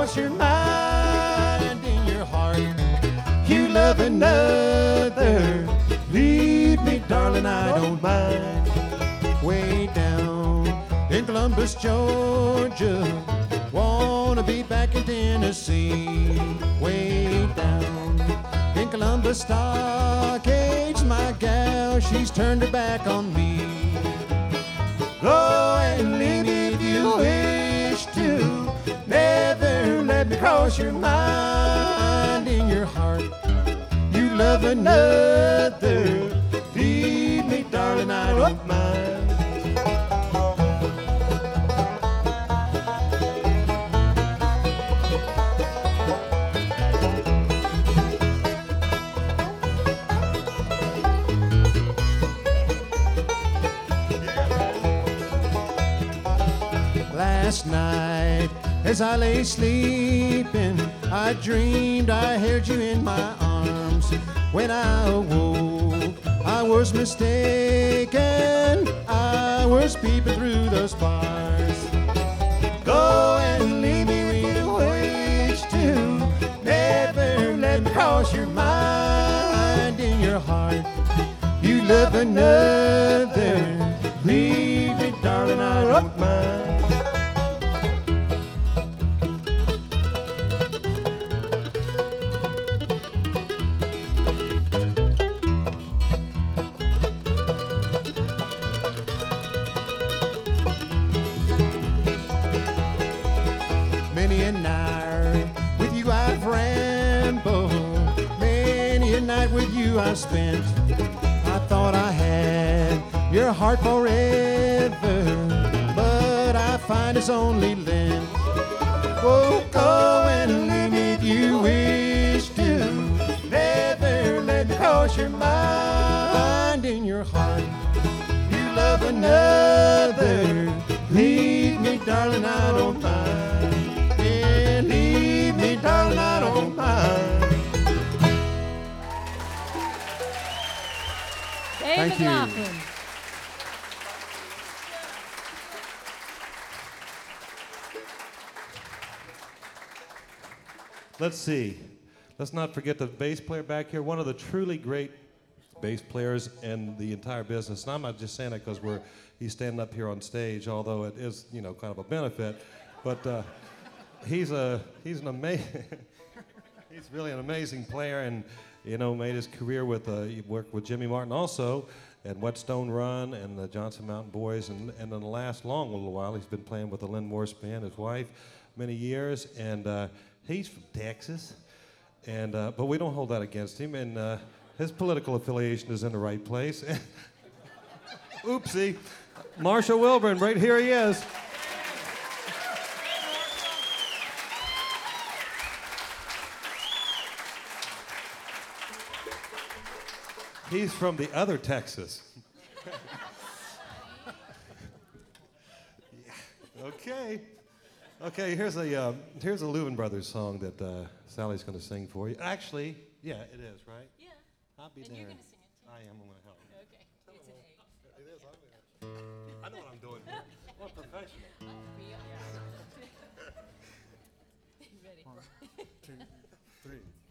cross your mind in your heart. You love another, leave me, darling, I don't mind. Way down in Columbus, Georgia, wanna be back in Tennessee. Way down in Columbus Stockades, my gal, she's turned her back on me. Go and leave me if you wish to. Never let me cross your mind in your heart. You love another, leave me, darling, I don't mind. Last night, as I lay sleeping, I dreamed I held you in my arms. When I awoke, I was mistaken. I was peeping through those bars. Go and leave me when you wish to. Never let me cross your mind in your heart. You love another, leave me, darling, I don't mind. Many a night with you I've rambled. Many a night with you I've spent. I thought I had your heart forever, but I find it's only lent. Oh, go and leave me if you wish to. Never let me cross your mind in your heart. You love another, leave me, darling, I don't mind. Leave me, darling, I don't mind. Dave Thank McLaughlin. you. Let's see. Let's not forget the bass player back here, one of the truly great bass players in the entire business. And I'm not just saying that because he's standing up here on stage, although it is, kind of a benefit. But he's an amazing, he's really an amazing player, and made his career with he worked with Jimmy Martin also, and Whetstone Run and the Johnson Mountain Boys, and in the last long little while he's been playing with the Lynn Morris Band, his wife, many years, and he's from Texas, and but we don't hold that against him, and his political affiliation is in the right place. Oopsie, Marshall Wilburn, right here he is. He's from the other Texas. Yeah. Okay. Here's a Louvin Brothers song that Sally's going to sing for you. Actually, yeah, it is, right? Yeah. I'll be and there. You're going to sing it too. I am. I'm going to help. Okay. It's an A. It is. I know what I'm doing here. I'm a professional. Ready? 1, 2, 3.